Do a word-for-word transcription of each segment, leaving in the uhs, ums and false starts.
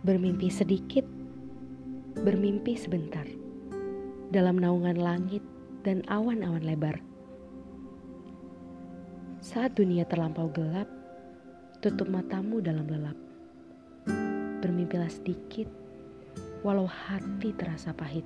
Bermimpi sedikit, bermimpi sebentar, dalam naungan langit dan awan-awan lebar. Saat dunia terlampau gelap, tutup matamu dalam lelap. Bermimpilah sedikit, walau hati terasa pahit.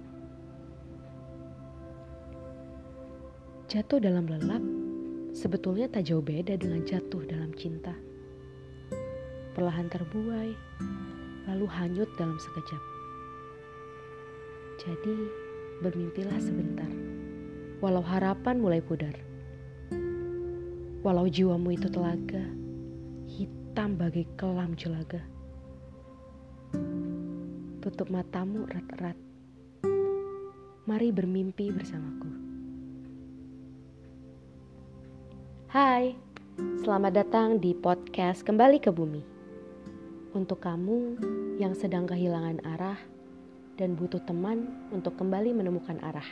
Jatuh dalam lelap sebetulnya tak jauh beda dengan jatuh dalam cinta. Perlahan terbuai, lalu hanyut dalam sekejap. Jadi, bermimpilah sebentar, walau harapan mulai pudar. Walau jiwamu itu telaga, hitam bagai kelam jelaga. Tutup matamu erat-erat. Mari bermimpi bersamaku. Hai, selamat datang di podcast Kembali ke Bumi. Untuk kamu yang sedang kehilangan arah dan butuh teman untuk kembali menemukan arah.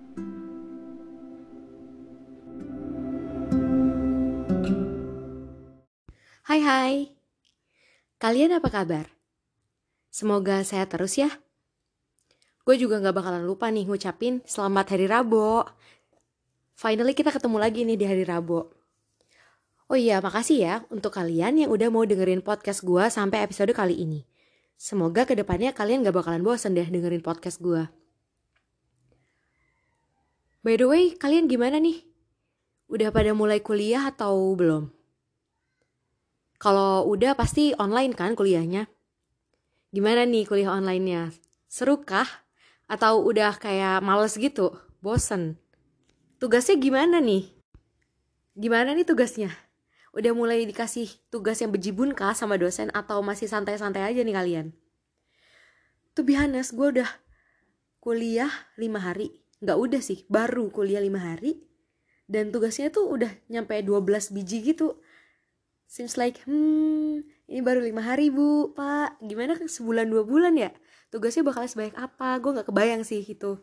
Hai hai, kalian apa kabar? Semoga sehat terus ya. Gue juga gak bakalan lupa nih ngucapin selamat Hari Rabo. Finally kita ketemu lagi nih di Hari Rabo. Oh iya, makasih ya untuk kalian yang udah mau dengerin podcast gue sampai episode kali ini. Semoga kedepannya kalian gak bakalan bosan deh dengerin podcast gue. By the way, kalian gimana nih? Udah pada mulai kuliah atau belum? Kalau udah pasti online kan kuliahnya? Gimana nih kuliah online-nya? Seru kah? Atau udah kayak males gitu? Bosen? Tugasnya gimana nih? Gimana nih tugasnya? Udah mulai dikasih tugas yang bejibun kah sama dosen atau masih santai-santai aja nih kalian? To be honest, gue udah kuliah lima hari. Nggak udah sih, baru kuliah lima hari. Dan tugasnya tuh udah nyampe dua belas biji gitu. Seems like, hmm, ini baru lima hari bu, pak. Gimana kan sebulan dua bulan ya? Tugasnya bakal sebanyak apa? Gue nggak kebayang sih itu.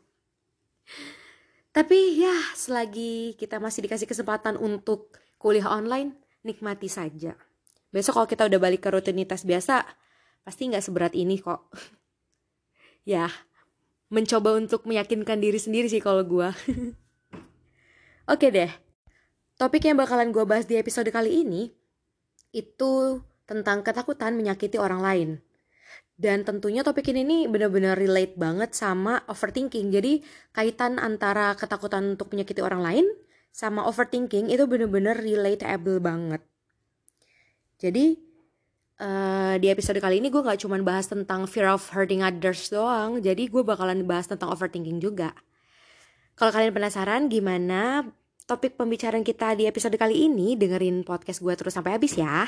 Tapi ya, selagi kita masih dikasih kesempatan untuk kuliah online, nikmati saja. Besok kalau kita udah balik ke rutinitas biasa, pasti nggak seberat ini kok. Ya, mencoba untuk meyakinkan diri sendiri sih kalau gue. Oke deh, topik yang bakalan gue bahas di episode kali ini itu tentang ketakutan menyakiti orang lain. Dan tentunya topik ini nih benar-benar relate banget sama overthinking. Jadi kaitan antara ketakutan untuk menyakiti orang lain sama overthinking itu benar-benar relatable banget. Jadi uh, di episode kali ini gue gak cuma bahas tentang fear of hurting others doang. Jadi gue bakalan bahas tentang overthinking juga. Kalau kalian penasaran gimana topik pembicaraan kita di episode kali ini, dengerin podcast gue terus sampai habis ya.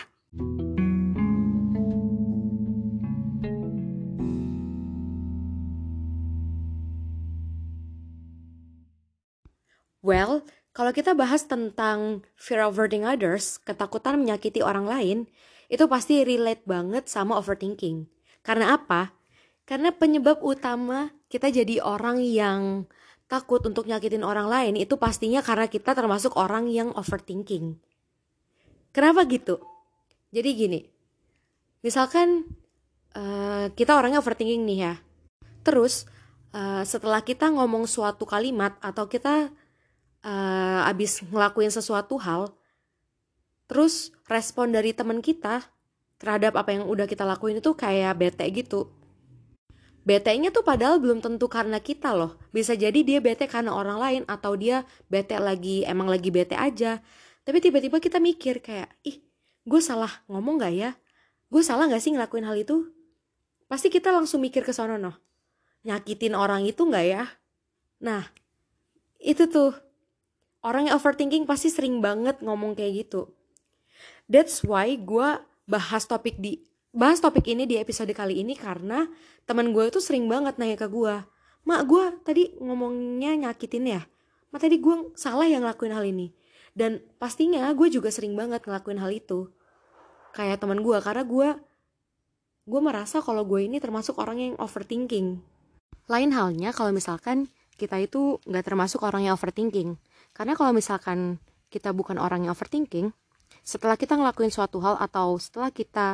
Well, kalau kita bahas tentang fear of hurting others, ketakutan menyakiti orang lain, itu pasti relate banget sama overthinking. Karena apa? Karena penyebab utama kita jadi orang yang takut untuk nyakitin orang lain itu pastinya karena kita termasuk orang yang overthinking. Kenapa gitu? Jadi gini, misalkan uh, kita orangnya overthinking nih ya. Terus uh, setelah kita ngomong suatu kalimat atau kita Uh, abis ngelakuin sesuatu hal, terus respon dari teman kita terhadap apa yang udah kita lakuin itu kayak bete gitu. Bete-nya tuh padahal belum tentu karena kita loh. Bisa jadi dia bete karena orang lain atau dia bete lagi, emang lagi bete aja. Tapi tiba-tiba kita mikir kayak, ih gue salah ngomong gak ya? Gue salah gak sih ngelakuin hal itu? Pasti kita langsung mikir ke sono noh. Nyakitin orang itu gak ya? Nah, itu tuh. Orang yang overthinking pasti sering banget ngomong kayak gitu. That's why gue bahas topik di bahas topik ini di episode kali ini karena teman gue itu sering banget nanya ke gue, mak gue tadi ngomongnya nyakitin ya, mak tadi gue salah yang ngelakuin hal ini. Dan pastinya gue juga sering banget ngelakuin hal itu. Kayak teman gue karena gue gue merasa kalau gue ini termasuk orang yang overthinking. Lain halnya kalau misalkan kita itu nggak termasuk orang yang overthinking. Karena kalau misalkan kita bukan orang yang overthinking, setelah kita ngelakuin suatu hal atau setelah kita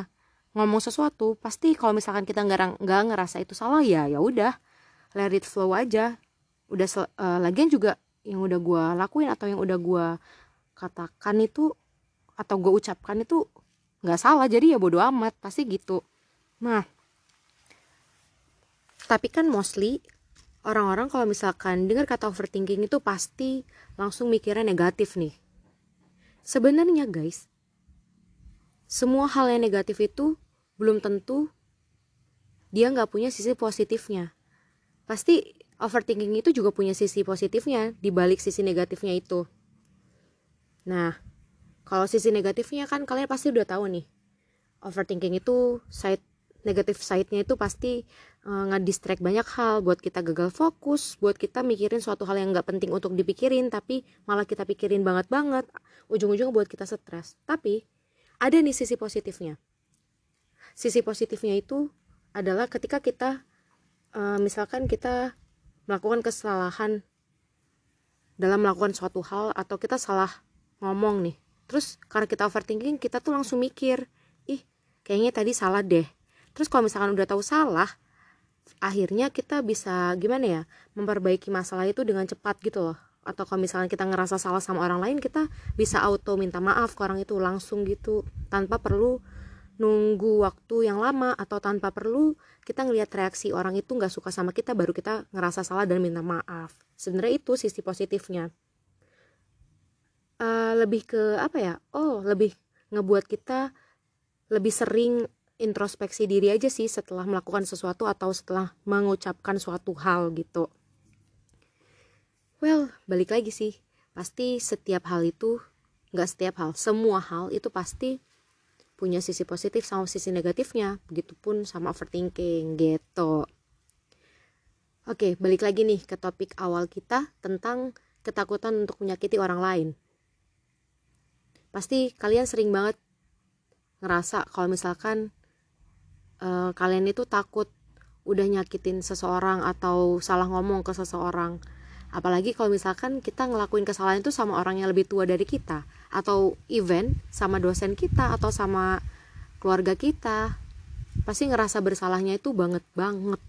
ngomong sesuatu, pasti kalau misalkan kita nggak nggak ngerasa itu salah, ya ya udah, let it flow aja. Udah uh, lagian juga yang udah gue lakuin atau yang udah gue katakan itu atau gue ucapkan itu nggak salah, jadi ya bodo amat, pasti gitu. Nah, tapi kan mostly orang-orang kalau misalkan dengar kata overthinking itu pasti langsung mikirnya negatif nih. Sebenarnya guys, semua hal yang negatif itu belum tentu dia nggak punya sisi positifnya. Pasti overthinking itu juga punya sisi positifnya di balik sisi negatifnya itu. Nah, kalau sisi negatifnya kan kalian pasti udah tahu nih. Overthinking itu side negatif side-nya itu pasti uh, nge-distract banyak hal, buat kita gagal fokus, buat kita mikirin suatu hal yang nggak penting untuk dipikirin, tapi malah kita pikirin banget-banget, ujung-ujungnya buat kita stres. Tapi ada nih sisi positifnya. Sisi positifnya itu adalah ketika kita uh, misalkan kita melakukan kesalahan dalam melakukan suatu hal, atau kita salah ngomong nih, terus karena kita overthinking, kita tuh langsung mikir, ih kayaknya tadi salah deh. Terus kalau misalkan udah tahu salah, akhirnya kita bisa gimana ya, memperbaiki masalah itu dengan cepat gitu loh. Atau kalau misalkan kita ngerasa salah sama orang lain, kita bisa auto minta maaf ke orang itu langsung gitu, tanpa perlu nunggu waktu yang lama, atau tanpa perlu kita ngelihat reaksi orang itu nggak suka sama kita baru kita ngerasa salah dan minta maaf. Sebenarnya itu sisi positifnya. Uh, lebih ke apa ya? Oh, lebih ngebuat kita lebih sering introspeksi diri aja sih setelah melakukan sesuatu atau setelah mengucapkan suatu hal gitu. Well, balik lagi sih, pasti setiap hal itu, gak setiap hal, semua hal itu pasti punya sisi positif sama sisi negatifnya. Begitupun sama overthinking gitu. Oke, balik lagi nih ke topik awal kita tentang ketakutan untuk menyakiti orang lain. Pasti kalian sering banget ngerasa kalau misalkan Uh, kalian itu takut udah nyakitin seseorang atau salah ngomong ke seseorang. Apalagi kalau misalkan kita ngelakuin kesalahan itu sama orang yang lebih tua dari kita, atau even sama dosen kita atau sama keluarga kita. Pasti ngerasa bersalahnya itu banget banget.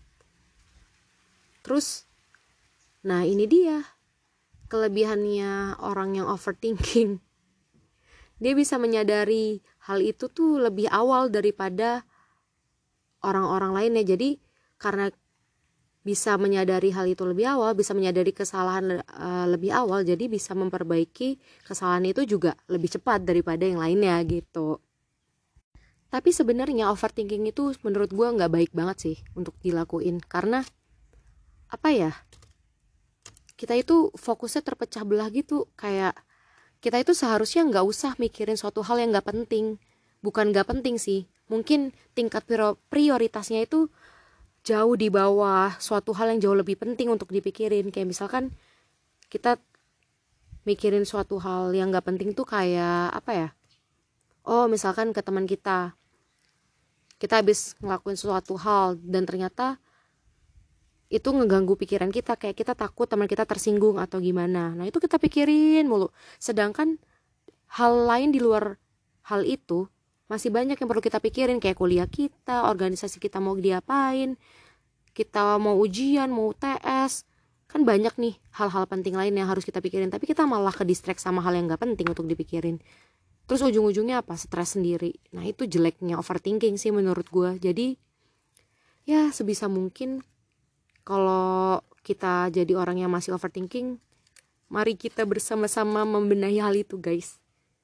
Terus, nah ini dia kelebihannya orang yang overthinking. Dia bisa menyadari hal itu tuh lebih awal daripada orang-orang lainnya. Jadi karena bisa menyadari hal itu lebih awal, bisa menyadari kesalahan uh, lebih awal, jadi bisa memperbaiki kesalahan itu juga lebih cepat daripada yang lainnya gitu. Tapi sebenarnya overthinking itu menurut gue nggak baik banget sih untuk dilakuin, karena apa ya, kita itu fokusnya terpecah belah gitu. Kayak kita itu seharusnya nggak usah mikirin suatu hal yang nggak penting. Bukan nggak penting sih, mungkin tingkat prioritasnya itu jauh di bawah suatu hal yang jauh lebih penting untuk dipikirin. Kayak misalkan kita mikirin suatu hal yang gak penting tuh kayak apa ya, oh misalkan ke teman kita, kita habis ngelakuin suatu hal dan ternyata itu ngeganggu pikiran kita, kayak kita takut teman kita tersinggung atau gimana. Nah itu kita pikirin mulu, sedangkan hal lain di luar hal itu masih banyak yang perlu kita pikirin, kayak kuliah kita, organisasi kita mau diapain, kita mau ujian, mau T S, kan banyak nih hal-hal penting lain yang harus kita pikirin, tapi kita malah ke distract sama hal yang gak penting untuk dipikirin. Terus ujung-ujungnya apa? Stres sendiri. Nah itu jeleknya overthinking sih menurut gue. Jadi ya sebisa mungkin kalau kita jadi orang yang masih overthinking, mari kita bersama-sama membenahi hal itu guys.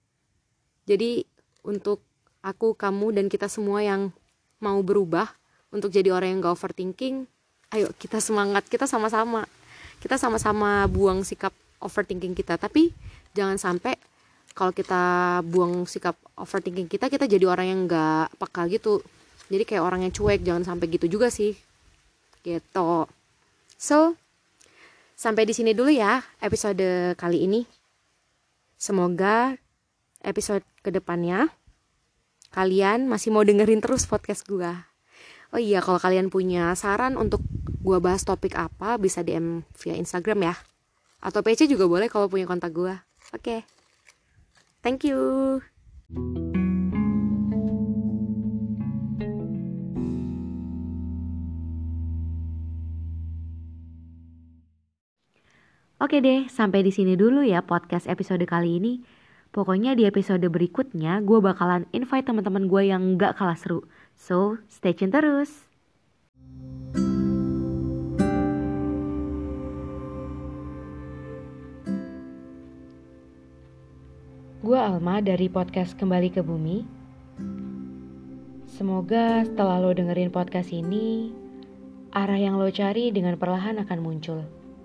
Jadi untuk aku, kamu, dan kita semua yang mau berubah untuk jadi orang yang gak overthinking, ayo kita semangat, kita sama-sama kita sama-sama buang sikap overthinking kita. Tapi jangan sampai kalau kita buang sikap overthinking kita, kita jadi orang yang gak peka gitu, jadi kayak orang yang cuek. Jangan sampai gitu juga sih gitu. So sampai di sini dulu ya episode kali ini. Semoga episode kedepannya kalian masih mau dengerin terus podcast gue. Oh iya, kalau kalian punya saran untuk gue bahas topik apa, bisa D M via Instagram ya. Atau P C juga boleh kalau punya kontak gue. Oke, okay. Thank you. Oke deh, sampai di sini dulu ya podcast episode kali ini. Pokoknya di episode berikutnya gue bakalan invite teman-teman gue yang gak kalah seru. So, stay tune terus. Gue Alma dari podcast Kembali ke Bumi. Semoga setelah lo dengerin podcast ini, arah yang lo cari dengan perlahan akan muncul.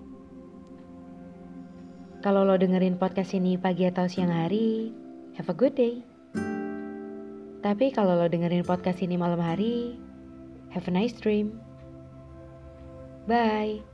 Kalau lo dengerin podcast ini pagi atau siang hari, have a good day. Tapi kalau lo dengerin podcast ini malam hari, have a nice dream. Bye.